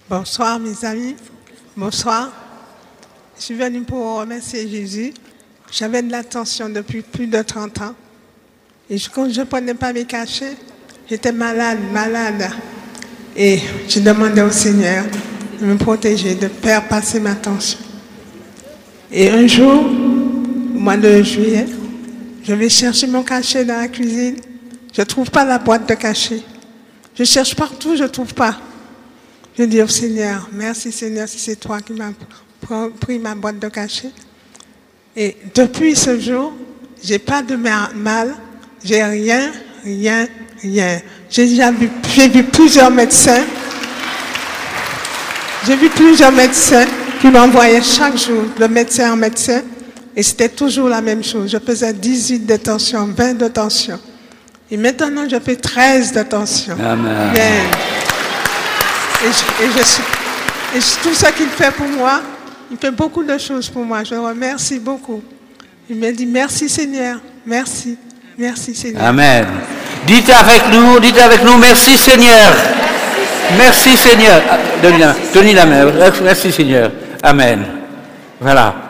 Bonsoir mes amis, bonsoir. Je suis venue pour remercier Jésus. J'avais de la tension depuis plus de 30 ans. Et quand je ne prenais pas mes cachets, j'étais malade. Et je demandais au Seigneur de me protéger, de faire passer ma tension. Et un jour, au mois de juillet, je vais chercher mon cachet dans la cuisine. Je ne trouve pas la boîte de cachet. Je cherche partout, je ne trouve pas. Je dis au Seigneur, merci Seigneur, si c'est toi qui m'as pris ma boîte de cachet. Et depuis ce jour, je n'ai pas de mal, j'ai rien. J'ai vu plusieurs médecins. J'ai vu plusieurs médecins qui m'envoyaient chaque jour de médecin en médecin. Et c'était toujours la même chose. Je faisais 18 de tension, 20 de tension. Et maintenant, je fais 13 de tension. Amen. Et tout ce qu'il fait pour moi, il fait beaucoup de choses pour moi. Je le remercie beaucoup. Il me dit merci Seigneur, merci Seigneur. Amen. Dites avec nous, merci Seigneur. Merci Seigneur. Donnez la main. Merci Seigneur. Amen. Voilà.